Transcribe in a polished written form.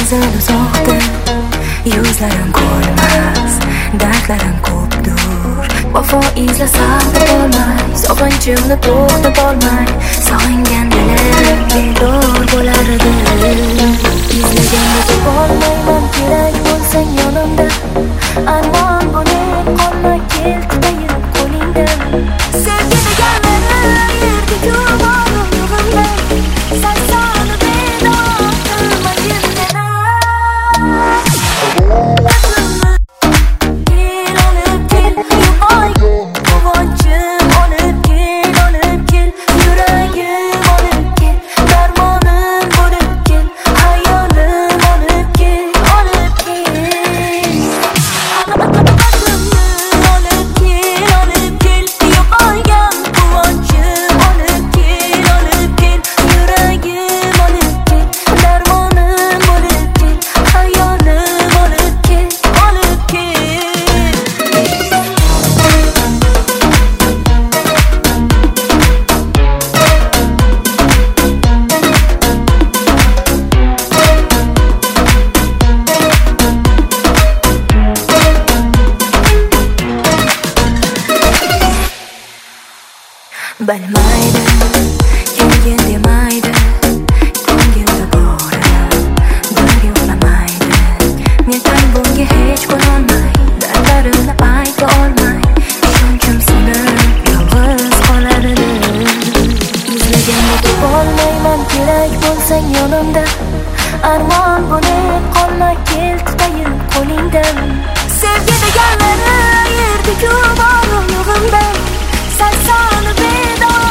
manzil uzoqda, yuzlarim ko'rmas, dardlarim ko'pdur. Vafo izlasam topolmay, sog'inchimni to'xtatolmay, sog'ingan dilim bedor bo'lar edi. Izlaganda topolmayman, kerak bo'lsang yonimda. Armon bo'lib qolma, kel tutayim qo'lingdan. Sevgi deganlari yerga ko'mar yo'g'imda. Sarsoni bedor qilmagin yana. Bilmaydi, kelgin demaydi, ko'ngilda bori bir yo'lamaydi. Men qalbimga hech ko'rolmay, dardlarimni ayta olmay, ishonchim sinib yolg'iz qolar edi. Izlaganda topolmayman, kerak bo'lsang yonimda. Armon bo'lib qolma, kel tutayim qo'lingdan. Sevgi deganlari yerda ko'mar yo'g'imda. Sarsoni bedor